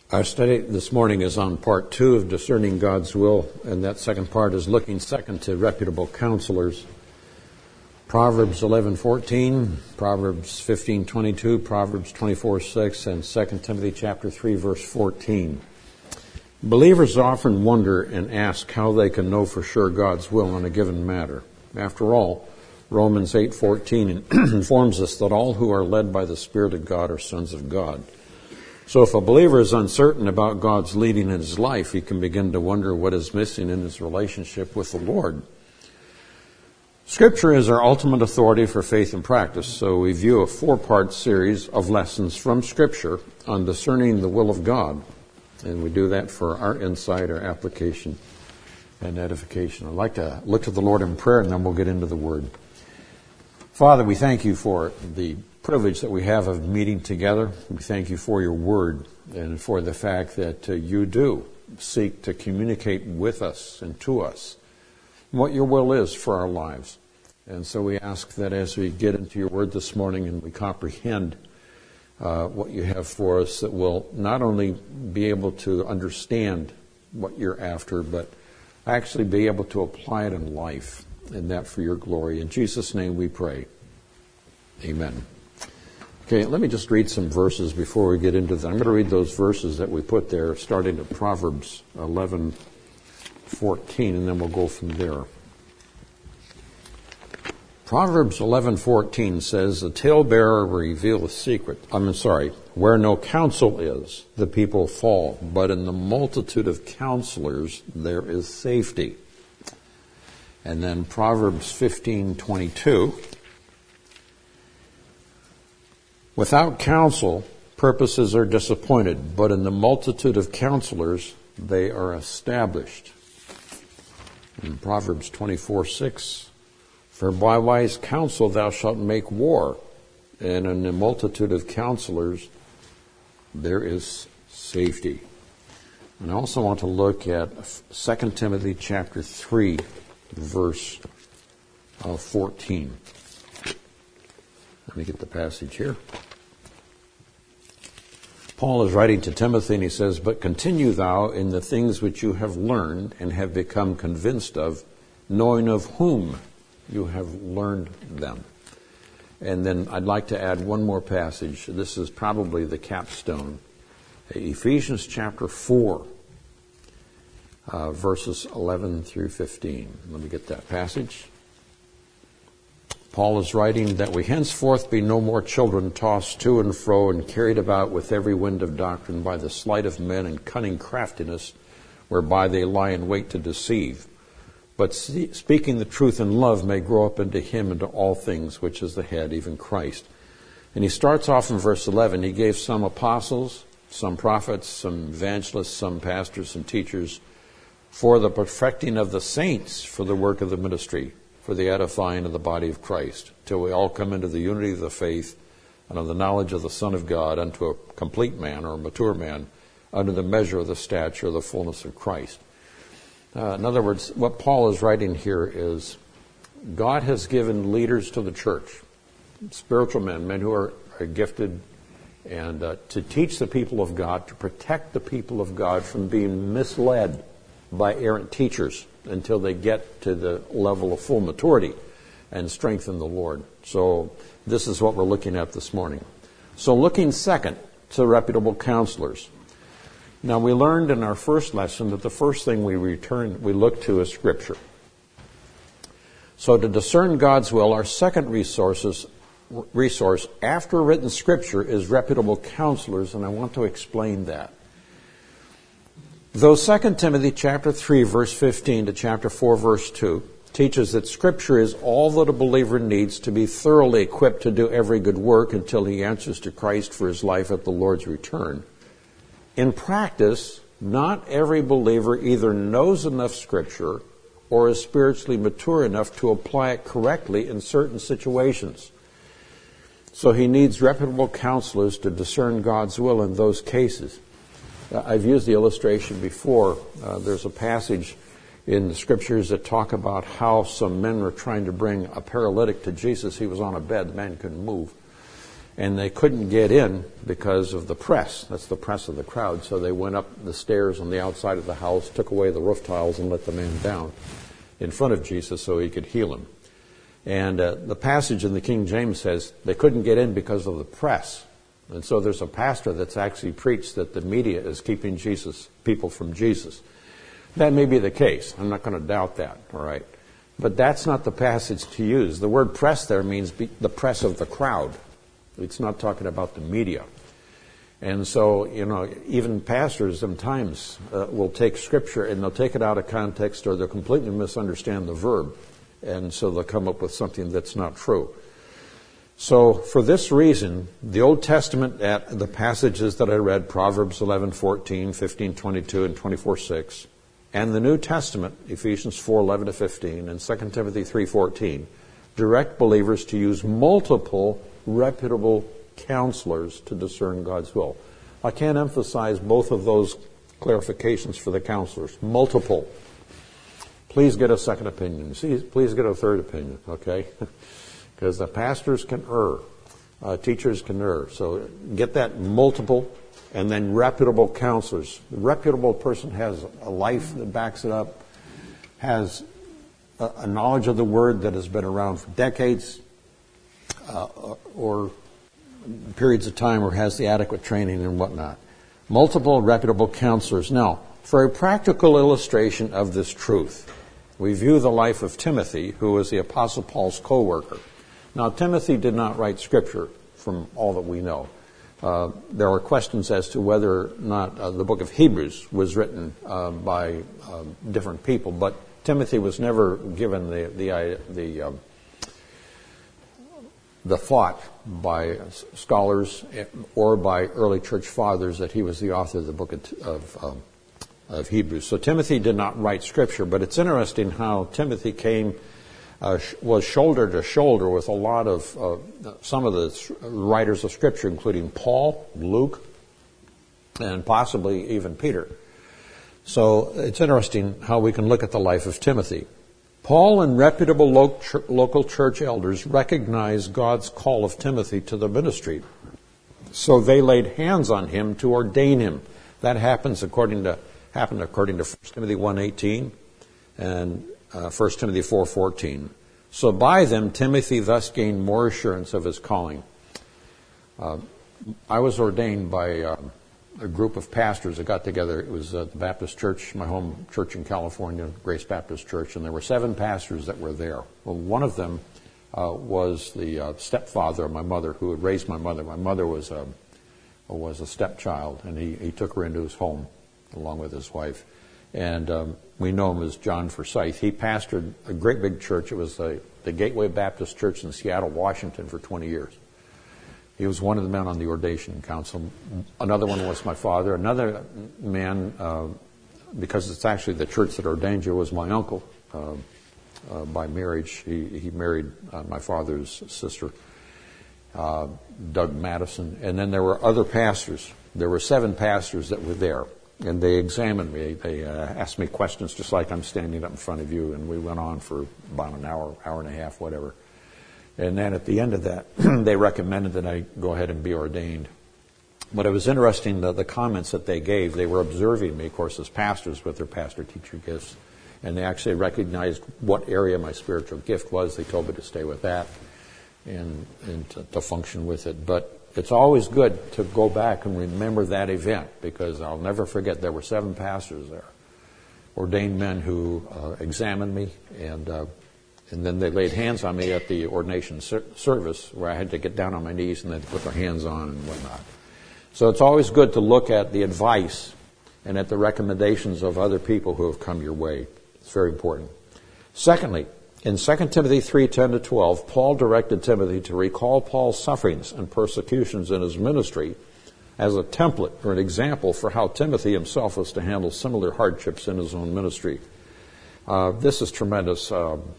Our study this morning is on part 2 of Discerning God's Will, and that second part is looking second to reputable counselors. Proverbs 11:14, Proverbs 15:22, Proverbs 24:6, and 2 Timothy chapter 3, verse 14. Believers often wonder and ask how they can know for sure God's will on a given matter. After all, Romans 8:14 informs us that all who are led by the Spirit of God are sons of God. So if a believer is uncertain about God's leading in his life, he can begin to wonder what is missing in his relationship with the Lord. Scripture is our ultimate authority for faith and practice, so we view a 4-part series of lessons from Scripture on discerning the will of God. And we do that for our insight, our application, and edification. I'd like to look to the Lord in prayer, and then we'll get into the Word. Father, we thank you for the privilege that we have of meeting together. We thank you for your word and for the fact that you do seek to communicate with us and to us what your will is for our lives. And so we ask that as we get into your word this morning and we comprehend what you have for us, that we'll not only be able to understand what you're after, but actually be able to apply it in life, and that for your glory. In Jesus' name we pray. Amen. Okay, let me just read some verses before we get into that. I'm going to read those verses that we put there, starting at Proverbs 11:14, and then we'll go from there. Proverbs 11:14 says, "The talebearer revealeth secret." Where no counsel is, the people fall, but in the multitude of counselors there is safety. And then Proverbs 15:22. "Without counsel, purposes are disappointed, but in the multitude of counselors, they are established." In Proverbs 24:6, "For by wise counsel thou shalt make war, and in the multitude of counselors, there is safety." And I also want to look at 2 Timothy chapter 3, verse 14. Let me get the passage here. Paul is writing to Timothy, and he says, "But continue thou in the things which you have learned and have become convinced of, knowing of whom you have learned them." And then I'd like to add one more passage. This is probably the capstone. Ephesians chapter 4, verses 11 through 15. Let me get that passage. Paul is writing, "That we henceforth be no more children tossed to and fro and carried about with every wind of doctrine by the sleight of men and cunning craftiness, whereby they lie in wait to deceive. But speaking the truth in love may grow up into him into all things, which is the head, even Christ." And he starts off in verse 11. He gave some apostles, some prophets, some evangelists, some pastors and teachers, for the perfecting of the saints, for the work of the ministry, for the edifying of the body of Christ, till we all come into the unity of the faith and of the knowledge of the Son of God, unto a complete man, or a mature man, under the measure of the stature of the fullness of Christ. In other words, what Paul is writing here is God has given leaders to the church, spiritual men who are gifted, and to teach the people of God, to protect the people of God from being misled by errant teachers until they get to the level of full maturity and strength in the Lord. So this is what we're looking at this morning. So looking second to reputable counselors. Now we learned in our first lesson that the first thing we look to is Scripture. So to discern God's will, our second resource after written Scripture is reputable counselors, and I want to explain that. Though 2 Timothy chapter 3, verse 15 to chapter 4, verse 2 teaches that Scripture is all that a believer needs to be thoroughly equipped to do every good work until he answers to Christ for his life at the Lord's return, in practice, not every believer either knows enough Scripture or is spiritually mature enough to apply it correctly in certain situations. So he needs reputable counselors to discern God's will in those cases. I've used the illustration before. There's a passage in the Scriptures that talk about how some men were trying to bring a paralytic to Jesus. He was on a bed. The man couldn't move. And they couldn't get in because of the press. That's the press of the crowd. So they went up the stairs on the outside of the house, took away the roof tiles, and let the man down in front of Jesus so he could heal him. And the passage in the King James says they couldn't get in because of the press. And so there's a pastor that's actually preached that the media is keeping people from Jesus. That may be the case. I'm not going to doubt that, all right? But that's not the passage to use. The word press there means the press of the crowd. It's not talking about the media. And so, even pastors sometimes will take Scripture and they'll take it out of context, or they'll completely misunderstand the verb. And so they'll come up with something that's not true. So for this reason, the Old Testament, the passages that I read, Proverbs 11:14, 15:22, and 24:6, and the New Testament, Ephesians 4:11-15, and 2 Timothy 3:14, direct believers to use multiple reputable counselors to discern God's will. I can't emphasize both of those clarifications for the counselors. Multiple. Please get a second opinion. Please get a third opinion, okay? Because the pastors can err. Teachers can err. So get that multiple, and then reputable counselors. The reputable person has a life that backs it up, has a knowledge of the Word that has been around for decades, or periods of time, or has the adequate training and whatnot. Multiple reputable counselors. Now, for a practical illustration of this truth, we view the life of Timothy, who was the Apostle Paul's co-worker. Now, Timothy did not write Scripture, from all that we know. There are questions as to whether or not the book of Hebrews was written by different people, but Timothy was never given the thought by scholars or by early church fathers that he was the author of the book of Hebrews. So Timothy did not write Scripture, but it's interesting how Timothy was shoulder to shoulder with a lot of some of the writers of Scripture, including Paul, Luke, and possibly even Peter. So it's interesting how we can look at the life of Timothy. Paul and reputable local church elders recognized God's call of Timothy to the ministry. So they laid hands on him to ordain him. That happened according to 1 Timothy 1:18 and 1 Timothy 4:14. So by them, Timothy thus gained more assurance of his calling. I was ordained by a group of pastors that got together. It was the Baptist Church, my home church in California, Grace Baptist Church, and there were 7 pastors that were there. Well, one of them was the stepfather of my mother, who had raised my mother. My mother was a stepchild, and he took her into his home along with his wife. And we know him as John Forsyth. He pastored a great big church. It was the Gateway Baptist Church in Seattle, Washington, for 20 years. He was one of the men on the ordination council. Another one was my father. Another man, because it's actually the church that ordained you, was my uncle by marriage. He married my father's sister, Doug Madison. And then there were other pastors. There were 7 pastors that were there. And they examined me. They asked me questions just like I'm standing up in front of you. And we went on for about an hour and a half, whatever. And then at the end of that, they recommended that I go ahead and be ordained. But it was interesting, the comments that they gave. They were observing me, of course, as pastors with their pastor-teacher gifts. And they actually recognized what area my spiritual gift was. They told me to stay with that and to function with it. But it's always good to go back and remember that event, because I'll never forget there were 7 pastors there, ordained men who examined me, and then they laid hands on me at the ordination service, where I had to get down on my knees and then put their hands on and whatnot. So it's always good to look at the advice and at the recommendations of other people who have come your way. It's very important. Secondly, in 2 Timothy 3:10-12, Paul directed Timothy to recall Paul's sufferings and persecutions in his ministry as a template or an example for how Timothy himself was to handle similar hardships in his own ministry. This is tremendous.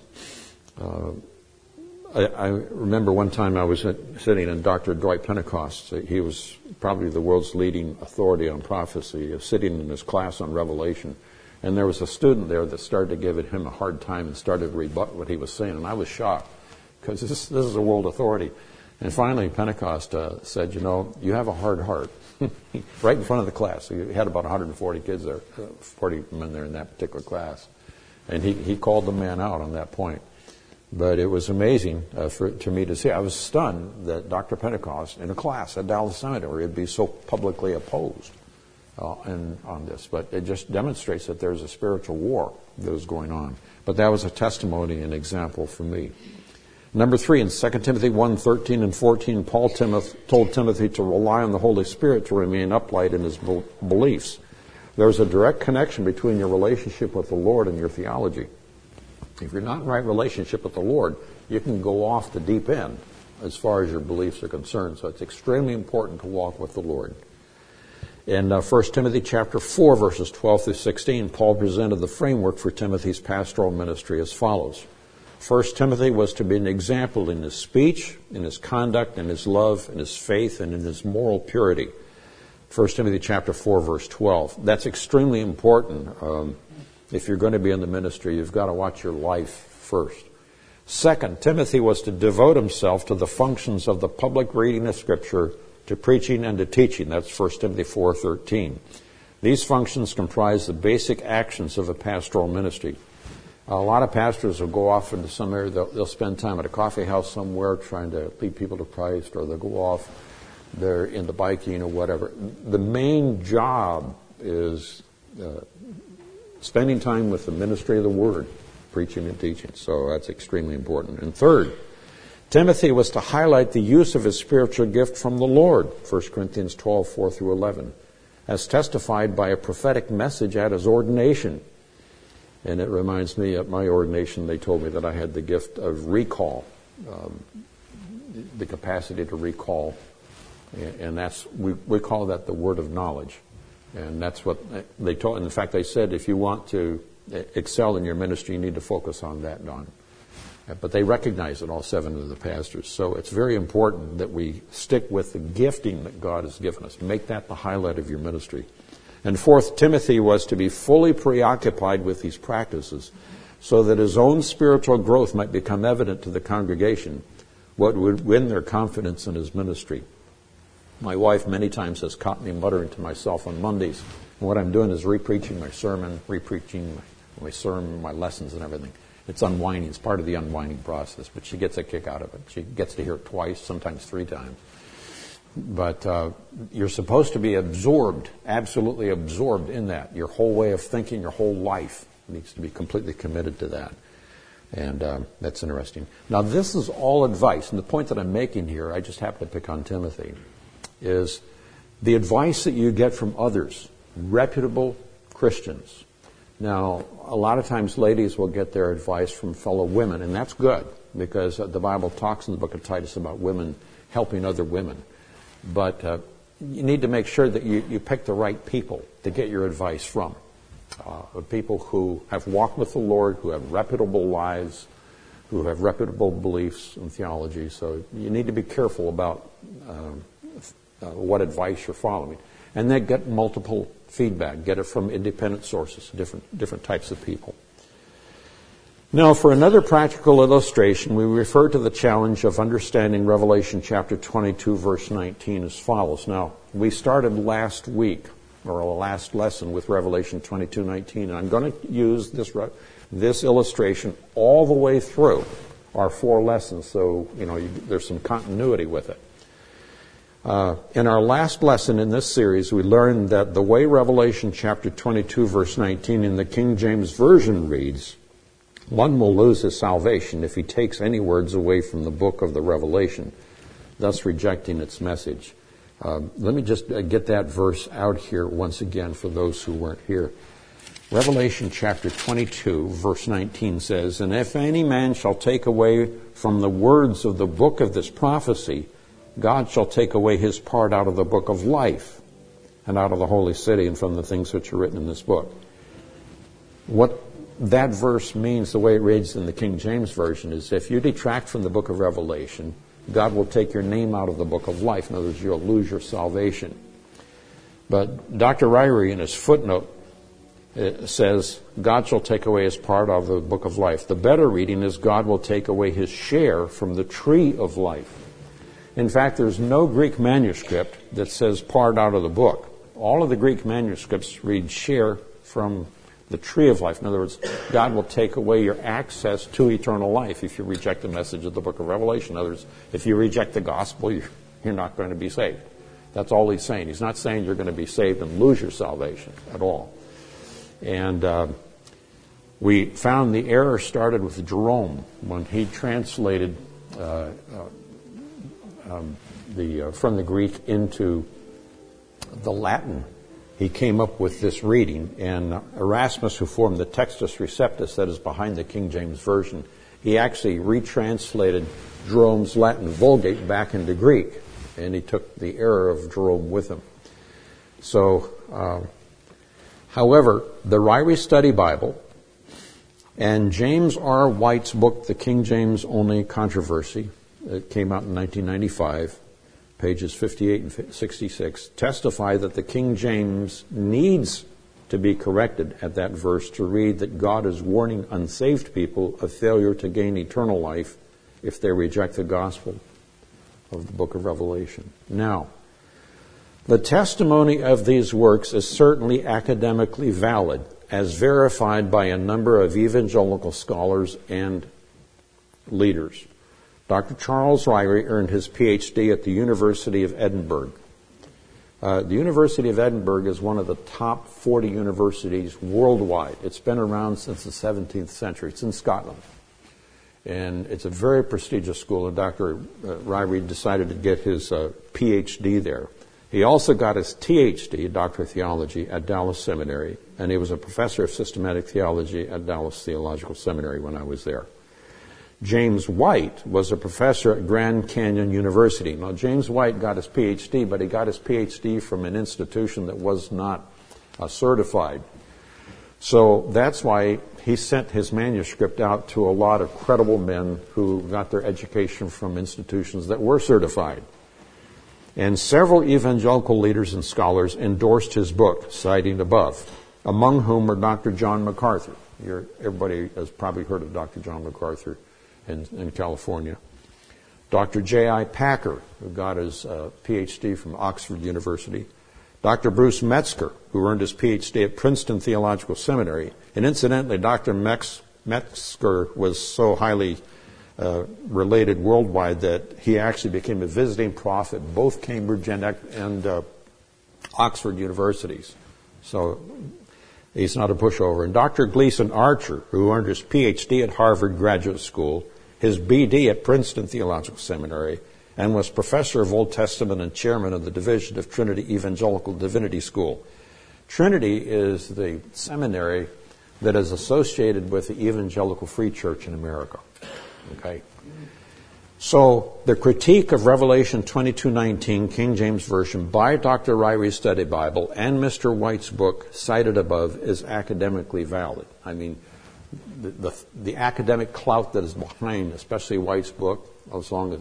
I remember one time I was sitting in Dr. Dwight Pentecost. He was probably the world's leading authority on prophecy, sitting in his class on Revelation. And there was a student there that started to give him a hard time and started to rebut what he was saying. And I was shocked, because this is a world authority. And finally, Pentecost said, you have a hard heart. Right in front of the class. So you had about 140 kids there, 40 men there in that particular class. And he called the man out on that point. But it was amazing to me to see. I was stunned that Dr. Pentecost, in a class at Dallas Seminary, would be so publicly opposed on this. But it just demonstrates that there's a spiritual war that was going on. But that was a testimony and example for me. Number 3, in 2 Timothy 1:13 and 14, Paul told Timothy to rely on the Holy Spirit to remain upright in his beliefs. There's a direct connection between your relationship with the Lord and your theology. If you're not in right relationship with the Lord, you can go off the deep end as far as your beliefs are concerned. So it's extremely important to walk with the Lord. In 1 Timothy chapter 4, verses 12 through 16, Paul presented the framework for Timothy's pastoral ministry as follows. 1 Timothy was to be an example in his speech, in his conduct, in his love, in his faith, and in his moral purity. 1 Timothy chapter 4, verse 12. That's extremely important. If you're going to be in the ministry, you've got to watch your life first. Second, Timothy was to devote himself to the functions of the public reading of Scripture, to preaching and to teaching. That's 1 Timothy 4:13. These functions comprise the basic actions of a pastoral ministry. A lot of pastors will go off into some area, they'll spend time at a coffee house somewhere trying to lead people to Christ, or they'll go off there into biking or whatever. The main job is spending time with the ministry of the Word, preaching and teaching. So that's extremely important. And third, Timothy was to highlight the use of his spiritual gift from the Lord, 1 Corinthians 12, 4 through 11, as testified by a prophetic message at his ordination. And it reminds me, at my ordination, they told me that I had the gift of recall, the capacity to recall. And we call that the word of knowledge. And that's what they told. In fact, they said, if you want to excel in your ministry, you need to focus on that, Don. But they recognize it, all 7 of the pastors. So it's very important that we stick with the gifting that God has given us. Make that the highlight of your ministry. And fourth, Timothy was to be fully preoccupied with these practices so that his own spiritual growth might become evident to the congregation, what would win their confidence in his ministry. My wife many times has caught me muttering to myself on Mondays. And what I'm doing is re-preaching my sermon, my lessons and everything. It's unwinding. It's part of the unwinding process, but she gets a kick out of it. She gets to hear it twice, sometimes 3 times. But you're supposed to be absorbed, absolutely absorbed in that. Your whole way of thinking, your whole life needs to be completely committed to that. And that's interesting. Now, this is all advice. And the point that I'm making here, I just happen to pick on Timothy, is the advice that you get from others, reputable Christians. Now, a lot of times ladies will get their advice from fellow women, and that's good, because the Bible talks in the book of Titus about women helping other women. But you need to make sure that you pick the right people to get your advice from. People who have walked with the Lord, who have reputable lives, who have reputable beliefs and theology. So you need to be careful about what advice you're following. And then get multiple feedback. Get it from independent sources, different types of people. Now, for another practical illustration, we refer to the challenge of understanding Revelation chapter 22, verse 19 as follows. Now, we started last week, or last lesson, with Revelation 22:19, and I'm going to use this illustration all the way through our 4 lessons, so there's some continuity with it. In our last lesson in this series, we learned that the way Revelation chapter 22, verse 19 in the King James Version reads, one will lose his salvation if he takes any words away from the book of the Revelation, thus rejecting its message. Let me just get that verse out here once again for those who weren't here. Revelation chapter 22, verse 19 says, and if any man shall take away from the words of the book of this prophecy, God shall take away his part out of the book of life and out of the holy city and from the things which are written in this book. What that verse means, the way it reads in the King James Version, is if you detract from the book of Revelation, God will take your name out of the book of life. In other words, you'll lose your salvation. But Dr. Ryrie, in his footnote, says, God shall take away his part out of the book of life. The better reading is, God will take away his share from the tree of life. In fact, there's no Greek manuscript that says part out of the book. All of the Greek manuscripts read share from the tree of life. In other words, God will take away your access to eternal life if you reject the message of the book of Revelation. In other words, if you reject the gospel, you're not going to be saved. That's all he's saying. He's not saying you're going to be saved and lose your salvation at all. And we found the error started with Jerome when he translated from the Greek into the Latin. He came up with this reading, and Erasmus, who formed the Textus Receptus that is behind the King James Version, he actually retranslated Jerome's Latin Vulgate back into Greek, and he took the error of Jerome with him. So, however, the Ryrie Study Bible and James R. White's book, The King James Only Controversy, it came out in 1995, pages 58 and 66, testify that the King James needs to be corrected at that verse to read that God is warning unsaved people of failure to gain eternal life if they reject the gospel of the book of Revelation. Now, the testimony of these works is certainly academically valid, as verified by a number of evangelical scholars and leaders. Dr. Charles Ryrie earned his PhD at the University of Edinburgh. The University of Edinburgh is one of the top 40 universities worldwide. It's been around since the 17th century. It's in Scotland. And it's a very prestigious school, and Dr. Ryrie decided to get his PhD there. He also got his THD, Doctor of Theology, at Dallas Seminary, and he was a professor of systematic theology at Dallas Theological Seminary when I was there. James White was a professor at Grand Canyon University. Now, James White got his PhD, but he got his PhD from an institution that was not certified. So that's why he sent his manuscript out to a lot of credible men who got their education from institutions that were certified. And several evangelical leaders and scholars endorsed his book, citing above, among whom were Dr. John MacArthur. Everybody has probably heard of Dr. John MacArthur in California. Dr. J.I. Packer, who got his PhD from Oxford University. Dr. Bruce Metzger, who earned his PhD at Princeton Theological Seminary. And incidentally, Dr. Metzger was so highly related worldwide that he actually became a visiting prof at both Cambridge and Oxford universities. So he's not a pushover. And Dr. Gleason Archer, who earned his PhD at Harvard Graduate School, his BD at Princeton Theological Seminary, and was professor of Old Testament and chairman of the Division of Trinity Evangelical Divinity School. Trinity is the seminary that is associated with the Evangelical Free Church in America. Okay? So the critique of Revelation 22:19, King James Version, by Dr. Ryrie's Study Bible and Mr. White's book cited above is academically valid. I mean, the academic clout that is behind, especially White's book, as well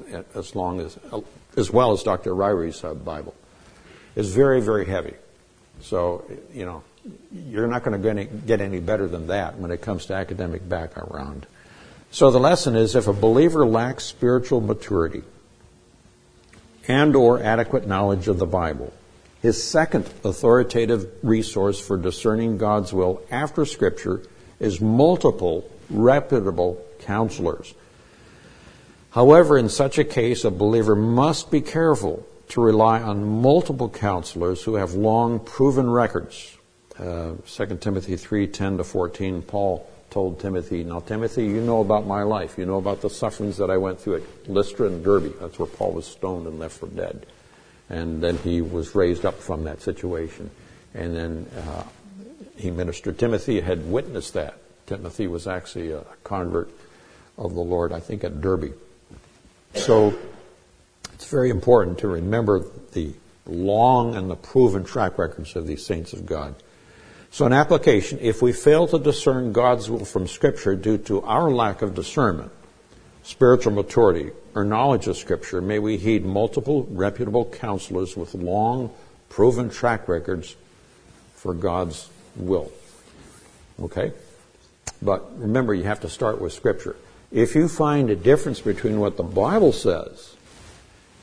as Dr. Ryrie's Bible, is very, very heavy. So, you're not going to get any better than that when it comes to academic background. So the lesson is, if a believer lacks spiritual maturity and or adequate knowledge of the Bible, his second authoritative resource for discerning God's will after Scripture is multiple reputable counselors. However, in such a case, a believer must be careful to rely on multiple counselors who have long proven records. 2 Timothy 3:10-14, Paul told Timothy, "Now, Timothy, you know about my life. You know about the sufferings that I went through at Lystra and Derbe." That's where Paul was stoned and left for dead. And then he was raised up from that situation. And then he ministered. Timothy had witnessed that. Timothy was actually a convert of the Lord, I think, at Derbe. So it's very important to remember the long and the proven track records of these saints of God. So in application, if we fail to discern God's will from Scripture due to our lack of discernment, spiritual maturity, or knowledge of Scripture, may we heed multiple reputable counselors with long, proven track records for God's will. Okay? But remember, you have to start with Scripture. If you find a difference between what the Bible says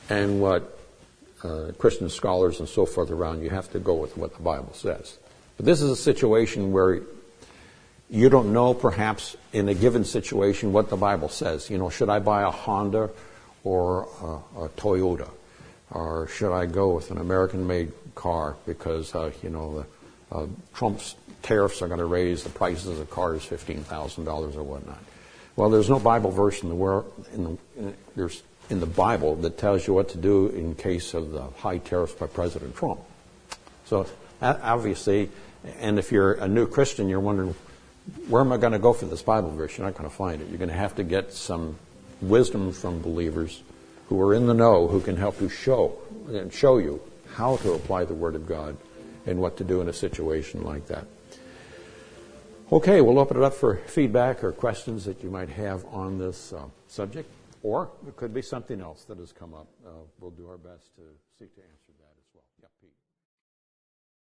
and what Christian scholars and so forth around, you have to go with what the Bible says. But this is a situation where you don't know, perhaps, in a given situation what the Bible says. You know, should I buy a Honda or a Toyota? Or should I go with an American-made car because, Trump's tariffs are going to raise the prices of cars $15,000 or whatnot? Well, there's no Bible verse in the world, in the Bible that tells you what to do in case of the high tariffs by President Trump. So obviously, and if you're a new Christian, you're wondering, where am I going to go for this Bible verse? You're not going to find it. You're going to have to get some wisdom from believers who are in the know, who can help you show you how to apply the Word of God and what to do in a situation like that. Okay, we'll open it up for feedback or questions that you might have on this subject, or it could be something else that has come up. We'll do our best to seek to answer.